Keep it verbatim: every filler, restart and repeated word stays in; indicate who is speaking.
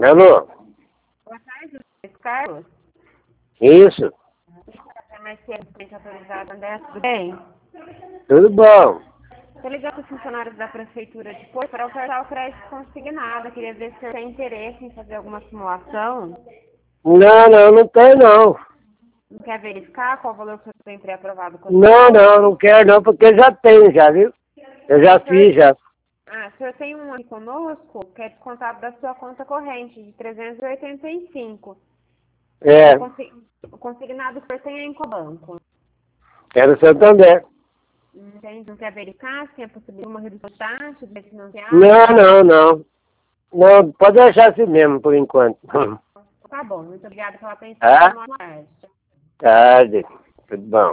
Speaker 1: Alô?
Speaker 2: Boa tarde, Luiz Carlos.
Speaker 1: Isso,
Speaker 2: Mais cedo, frente autorizada, André, tudo bem?
Speaker 1: tudo bom.
Speaker 2: Estou ligando para os funcionários da Prefeitura de Porto para ofertar o crédito consignado. Queria ver se você tem interesse em fazer alguma simulação.
Speaker 1: Não, não, não tem não.
Speaker 2: Não quer verificar qual o valor que você tem pré-aprovado com
Speaker 1: Não, não, não quero não, porque já tenho, já, viu? Eu já
Speaker 2: o senhor?
Speaker 1: fiz, já.
Speaker 2: Ah, o senhor tem um aqui conosco, que é descontado da sua conta corrente, de trezentos e oitenta e cinco.
Speaker 1: É,
Speaker 2: O, consi- o consignado que o senhor tem é em qual banco?
Speaker 1: quero Santander.
Speaker 2: Entende? Não quer verificar se é possível uma redução de taxa, de financiar?
Speaker 1: Não, não, não. Não, pode deixar assim mesmo, por enquanto.
Speaker 2: Tá bom, muito obrigada pela atenção.
Speaker 1: Tá?
Speaker 2: Boa tarde.
Speaker 1: Tarde. Tudo bom.